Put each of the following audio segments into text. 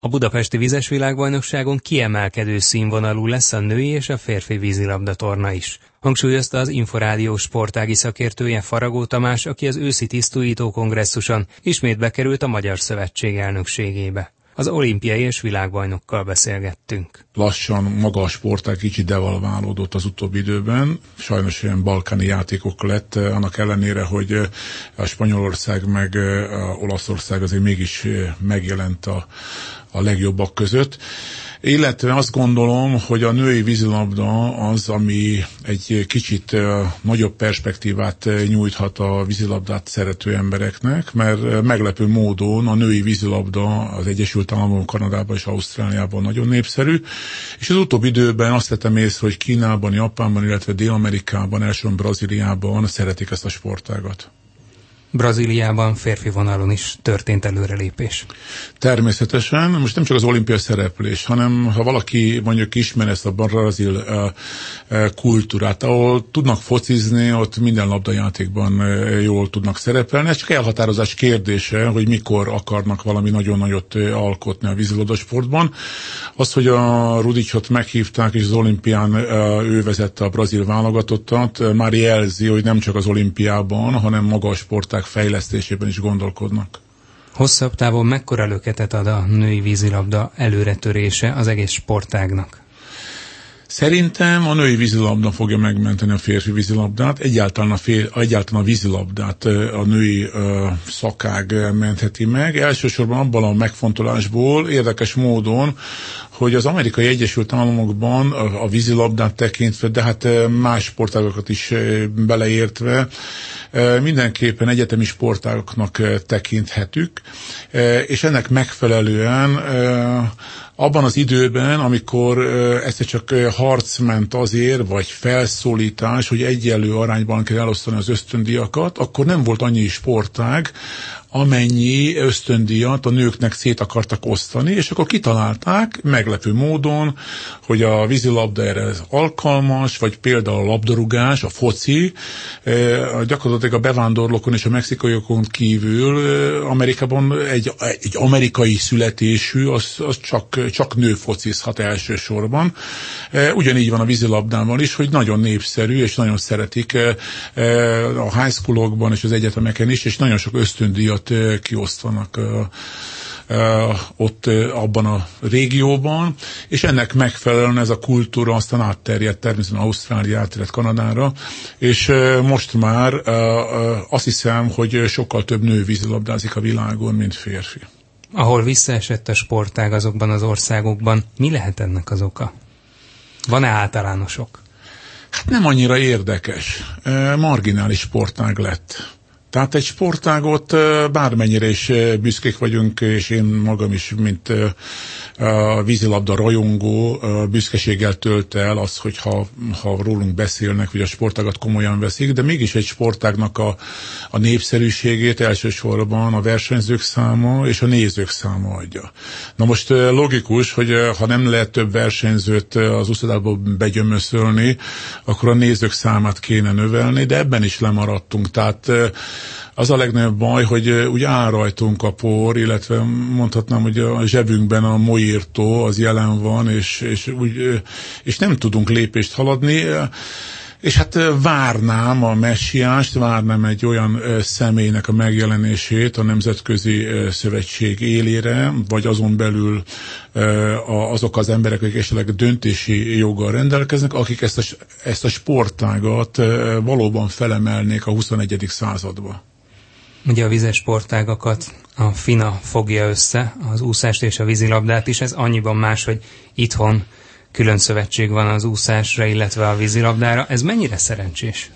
A budapesti vizes világbajnokságon kiemelkedő színvonalú lesz a női és a férfi vízilabdatorna is. Hangsúlyozta az Inforádió sportági szakértője Faragó Tamás, aki az őszi tisztújító kongresszuson ismét bekerült a Magyar Szövetség elnökségébe. Az olimpiai és világbajnokkal beszélgettünk. Lassan maga a sportág kicsit devalválódott az utóbbi időben. Sajnos ilyen balkáni játékok lett, annak ellenére, hogy a Spanyolország meg a Olaszország azért mégis megjelent a legjobbak között. Illetve azt gondolom, hogy a női vízilabda az, ami egy kicsit nagyobb perspektívát nyújthat a vízilabdát szerető embereknek, mert meglepő módon a női vízilabda az Egyesült Államokban, Kanadában és Ausztráliában nagyon népszerű, és az utóbbi időben azt vettem észre, hogy Kínában, Japánban, illetve Dél-Amerikában, elsősorban Brazíliában szeretik ezt a sportágat. Brazíliában férfi vonalon is történt előrelépés. Természetesen, most nem csak az olimpia szereplés, hanem ha valaki mondjuk ismer ezt a brazil kultúrát, ahol tudnak focizni, ott minden labdajátékban jól tudnak szerepelni. Ez csak elhatározás kérdése, hogy mikor akarnak valami nagyon nagyot alkotni a vízilabdasportban. Az, hogy a Rudicsot meghívták, és az olimpián ő vezette a brazil válogatottat, már jelzi, hogy nem csak az olimpiában, hanem maga a sportág fejlesztésében is gondolkodnak. Hosszabb távon mekkora löketet ad a női vízilabda előretörése az egész sportágnak? Szerintem a női vízilabda fogja megmenteni a férfi vízilabdát, egyáltalán a vízilabdát a női szakág mentheti meg. Elsősorban abban a megfontolásból érdekes módon, hogy az Amerikai Egyesült Államokban a vízilabdát tekintve, de hát más sportágokat is beleértve, mindenképpen egyetemi sportágoknak tekinthetük, és ennek megfelelően abban az időben, amikor egyszer csak harc ment azért, vagy felszólítás, hogy egyenlő arányban kell elosztani az ösztöndíjakat, akkor nem volt annyi sportág, amennyi ösztöndíjat a nőknek szét akartak osztani, és akkor kitalálták meglepő módon, hogy a vízilabda erre alkalmas, vagy például a labdarúgás, a foci, gyakorlatilag a bevándorlókon és a mexikaiakon kívül Amerikában egy amerikai születésű, az csak nő focizhat elsősorban. Ugyanígy van a vízilabdával is, hogy nagyon népszerű, és nagyon szeretik a high schoolokban és az egyetemeken is, és nagyon sok ösztöndíjat kiosztanak ott abban a régióban, és ennek megfelelően ez a kultúra aztán átterjedt természetesen Ausztrália, átterjedt Kanadára, és most már azt hiszem, hogy sokkal több nő vízilabdázik a világon, mint férfi. Ahol visszaesett a sportág azokban az országokban, mi lehet ennek az oka? Van-e általánosok? Hát nem annyira érdekes. Marginális sportág lett. Tehát egy sportágot bármennyire is büszkék vagyunk, és én magam is, mint vízilabda rajongó, büszkeséggel tölt el az, hogyha rólunk beszélnek, hogy a sportágat komolyan veszik, de mégis egy sportágnak a népszerűségét elsősorban a versenyzők száma és a nézők száma adja. Na most logikus, hogy ha nem lehet több versenyzőt az úszodába begyömöszölni, akkor a nézők számát kéne növelni, de ebben is lemaradtunk. Tehát az a legnagyobb baj, hogy úgy áll rajtunk a por, illetve mondhatnám, hogy a zsebünkben a Mojírtó az jelen van, és nem tudunk lépést haladni. És hát várnám a messiást, várnám egy olyan személynek a megjelenését a Nemzetközi Szövetség élére, vagy azon belül azok az emberek, akik esetleg döntési joggal rendelkeznek, akik ezt a sportágat valóban felemelnék a 21. századba. Ugye a vizes sportágakat a FINA fogja össze, az úszást és a vízilabdát is, ez annyiban más, hogy itthon külön szövetség van az úszásra, illetve a vízilabdára. Ez mennyire szerencsés?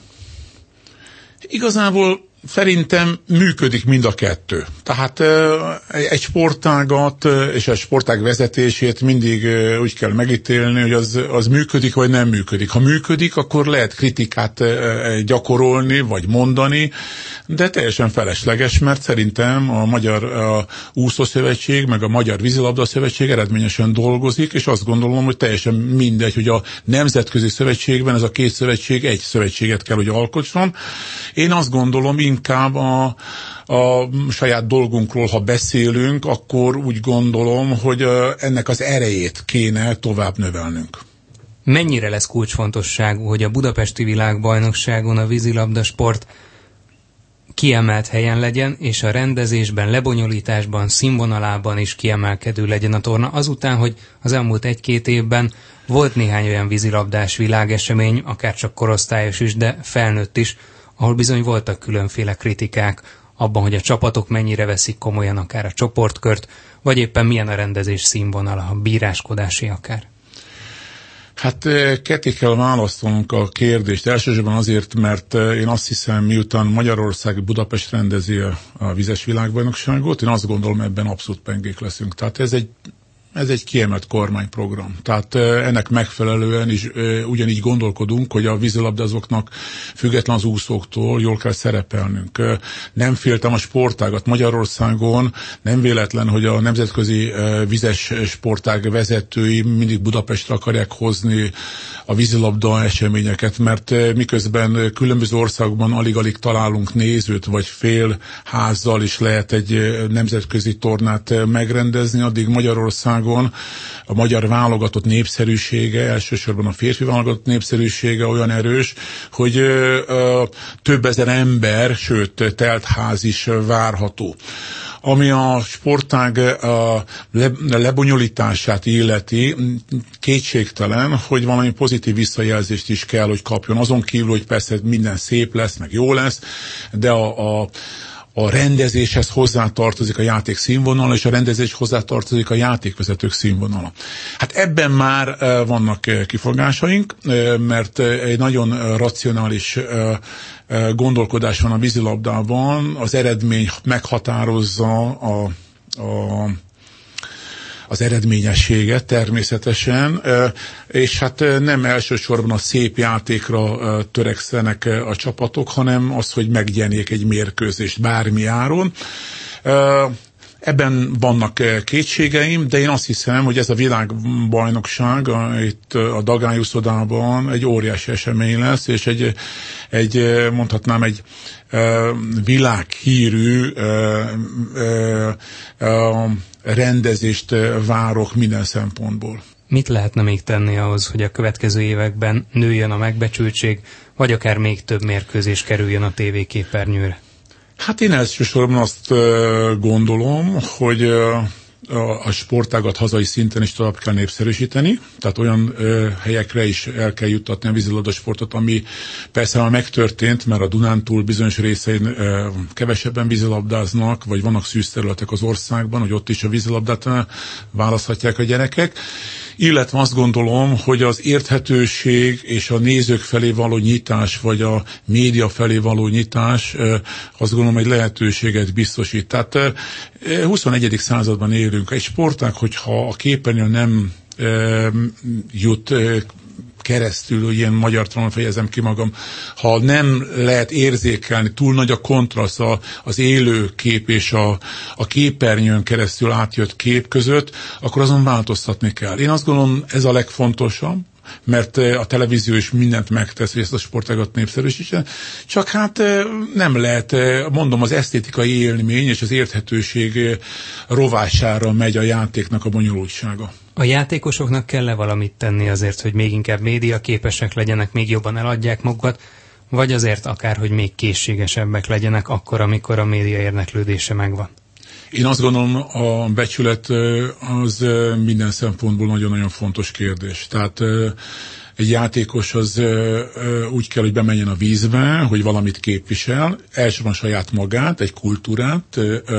Igazából szerintem működik mind a kettő. Tehát egy sportágat és a sportág vezetését mindig úgy kell megítélni, hogy az működik, vagy nem működik. Ha működik, akkor lehet kritikát gyakorolni, vagy mondani, de teljesen felesleges, mert szerintem a Magyar Úszószövetség, meg a Magyar Vízilabda Szövetség eredményesen dolgozik, és azt gondolom, hogy teljesen mindegy, hogy a Nemzetközi Szövetségben ez a két szövetség egy szövetséget kell, hogy alkotson. Én azt gondolom inkább a saját dolgunkról, ha beszélünk, akkor úgy gondolom, hogy ennek az erejét kéne tovább növelnünk. Mennyire lesz kulcsfontosságú, hogy a budapesti világbajnokságon a vízilabda sport kiemelt helyen legyen, és a rendezésben, lebonyolításban, színvonalában is kiemelkedő legyen a torna, azután, hogy az elmúlt 1-2 évben volt néhány olyan vízilabdás világesemény, akár csak korosztályos is, de felnőtt is, ahol bizony voltak különféle kritikák abban, hogy a csapatok mennyire veszik komolyan akár a csoportkört, vagy éppen milyen a rendezés színvonala, a bíráskodásé akár. Hát ketté kell választanunk a kérdést. Elsősorban azért, mert én azt hiszem, miután Magyarország Budapest rendezi a vizes világbajnokságot, én azt gondolom, ebben abszolút pengék leszünk. Tehát ez egy kiemelt kormányprogram. Tehát ennek megfelelően is ugyanígy gondolkodunk, hogy a vízilabdázóknak független az úszóktól jól kell szerepelnünk. Nem féltem a sportágat Magyarországon, nem véletlen, hogy a nemzetközi vizes sportág vezetői mindig Budapestre akarják hozni a vízilabda eseményeket, mert miközben különböző országokban alig-alig találunk nézőt, vagy fél házzal is lehet egy nemzetközi tornát megrendezni, addig Magyarországon a magyar válogatott népszerűsége, elsősorban a férfi válogatott népszerűsége olyan erős, hogy több ezer ember, sőt teltház is várható. Ami a sportág lebonyolítását illeti, kétségtelen, hogy valami pozitív visszajelzést is kell, hogy kapjon. Azon kívül, hogy persze minden szép lesz, meg jó lesz, de a rendezéshez hozzátartozik a játék színvonala, és a rendezés hozzátartozik a játékvezetők színvonala. Hát ebben már vannak kifogásaink, mert egy nagyon racionális gondolkodás van a vízilabdában, az eredmény meghatározza az eredményességet természetesen, és hát nem elsősorban a szép játékra törekszenek a csapatok, hanem az, hogy megnyerik egy mérkőzést bármi áron. Ebben vannak kétségeim, de én azt hiszem, hogy ez a világbajnokság itt a Dagály uszodában egy óriási esemény lesz, és mondhatnám egy világhírű rendezést várok minden szempontból. Mit lehetne még tenni ahhoz, hogy a következő években nőjön a megbecsültség, vagy akár még több mérkőzés kerüljön a tévéképernyőre? Hát én elsősorban azt gondolom, hogy a sportágat hazai szinten is tovább kell népszerűsíteni, tehát olyan helyekre is el kell juttatni a vízilabda sportot, ami persze már megtörtént, mert a Dunántúl bizonyos részein kevesebben vízilabdáznak, vagy vannak szűz területek az országban, hogy ott is a vízilabdát választhatják a gyerekek. Illetve azt gondolom, hogy az érthetőség és a nézők felé való nyitás, vagy a média felé való nyitás, azt gondolom, egy lehetőséget biztosít. Tehát 21. században élünk. Egy sportág, hogyha a képernyőn nem jut keresztül, ilyen magyartalanul fejezem ki magam, ha nem lehet érzékelni, túl nagy a kontraszt az élő kép és a képernyőn keresztül átjött kép között, akkor azon változtatni kell. Én azt gondolom, ez a legfontosabb, mert a televízió is mindent megtesz, hogy ezt a sportágat népszerűsítsen. Csak hát nem lehet, mondom, az esztétikai élmény és az érthetőség rovására megy a játéknak a bonyolultsága. A játékosoknak kell-e valamit tenni azért, hogy még inkább médiaképesek legyenek, még jobban eladják magukat, vagy azért akár, hogy még készségesebbek legyenek akkor, amikor a média érdeklődése megvan? Én azt gondolom, a becsület az minden szempontból nagyon-nagyon fontos kérdés. Tehát egy játékos az úgy kell, hogy bemenjen a vízbe, hogy valamit képvisel, elsősorban saját magát, egy kultúrát,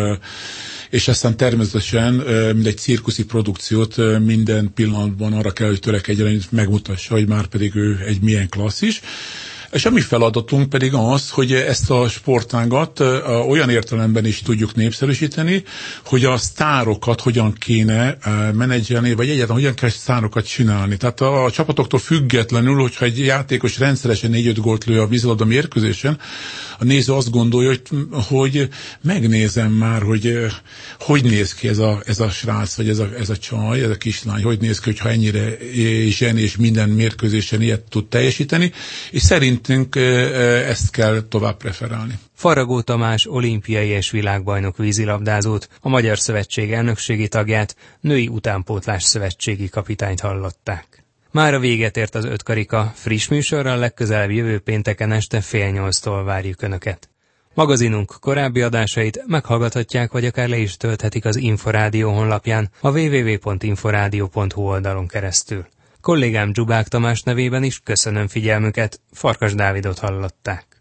és aztán természetesen mindegy cirkuszi produkciót minden pillanatban arra kell, hogy törekedjen, hogy megmutassa, hogy már pedig ő egy milyen klasszis. És a mi feladatunk pedig az, hogy ezt a sportágat olyan értelemben is tudjuk népszerűsíteni, hogy a sztárokat hogyan kéne menedzselni, vagy egyáltalán hogyan kell sztárokat csinálni. Tehát a csapatoktól függetlenül, hogyha egy játékos rendszeresen 4-5 gólt lő a vízilabda mérkőzésen, a néző azt gondolja, hogy megnézem már, hogy néz ki ez a srác, vagy ez a csaj, ez a kislány, hogy néz ki, hogyha ennyire zsenés minden mérkőzésen ilyet tud teljesíteni, és szerintünk ezt kell tovább preferálni. Faragó Tamás olimpiai és világbajnok vízilabdázót, a Magyar Szövetség elnökségi tagját, női utánpótlás szövetségi kapitányt hallották. Mára véget ért az 5 karika, friss műsorral legközelebb jövő pénteken este 7:30-tól várjuk Önöket. Magazinunk korábbi adásait meghallgathatják, vagy akár le is tölthetik az Inforádió honlapján, a www.inforadio.hu oldalon keresztül. Kollégám Dzsubák Tamás nevében is köszönöm figyelmüket, Farkas Dávidot hallották.